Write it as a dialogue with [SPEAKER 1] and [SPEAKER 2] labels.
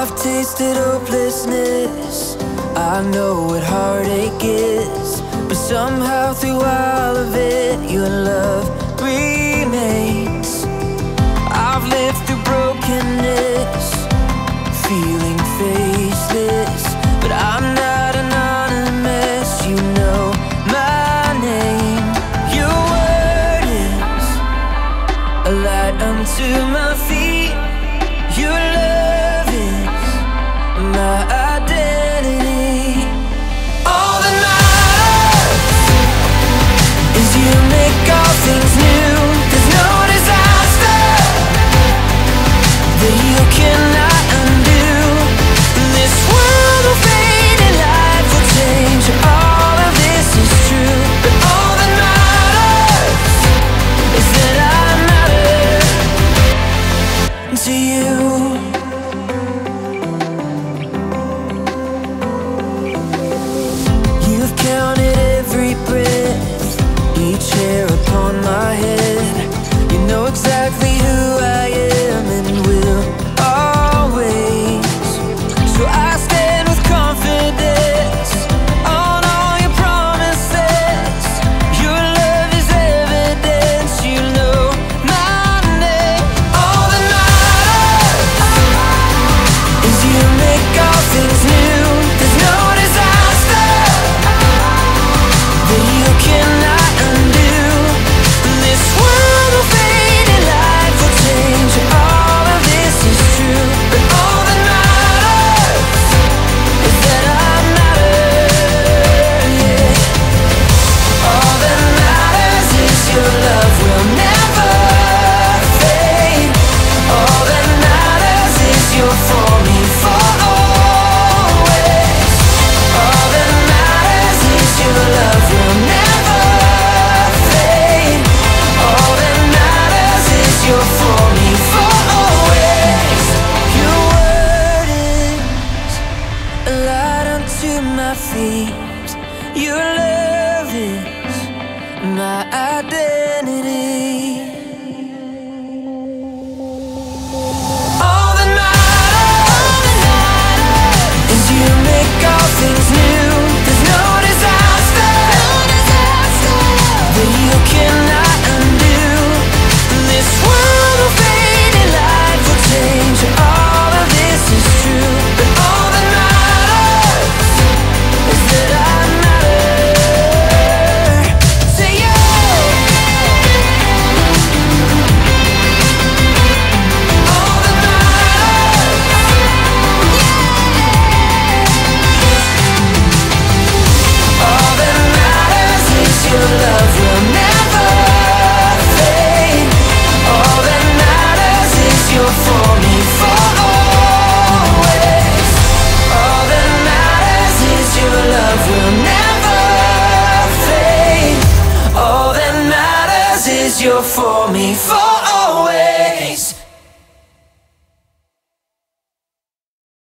[SPEAKER 1] I've tasted hopelessness, I know what heartache is, but somehow through all of it, your love remains. I've lived through brokenness, feeling faceless, but I'm not anonymous, you know my name. Your word is a light unto my feet. Your love is my identity. All that matters is you make all things new. There's no disaster that you cannot undo. This world will fade and life will change. All of this is true, but all that matters is that I matter to you. You've counted every breath, each hair upon my head. You know exactly who I am and will always. So I stand with confidence on all your promises. Your love is evidence, you know my name. All that matters is you make all things new. There's no disaster that you cannot undo. This world will fade and life will change. All of this is true, but all that matters is that I matter, yeah. All that matters is your love will never fade. All that matters is you're for me for always. All that matters is your love will never fade. All that matters is you're for me for always. Your word is a light unto my feet. Your love is my identity. All that matters is you make all things new. There's no disaster that you cannot undo. This world will fade and life will change. All of this is true, but all that matters is that I matter to you. All that matters is your love will never fade. All that matters is you're for me for always. All that matters is your love will never fade. All that matters is you're for me for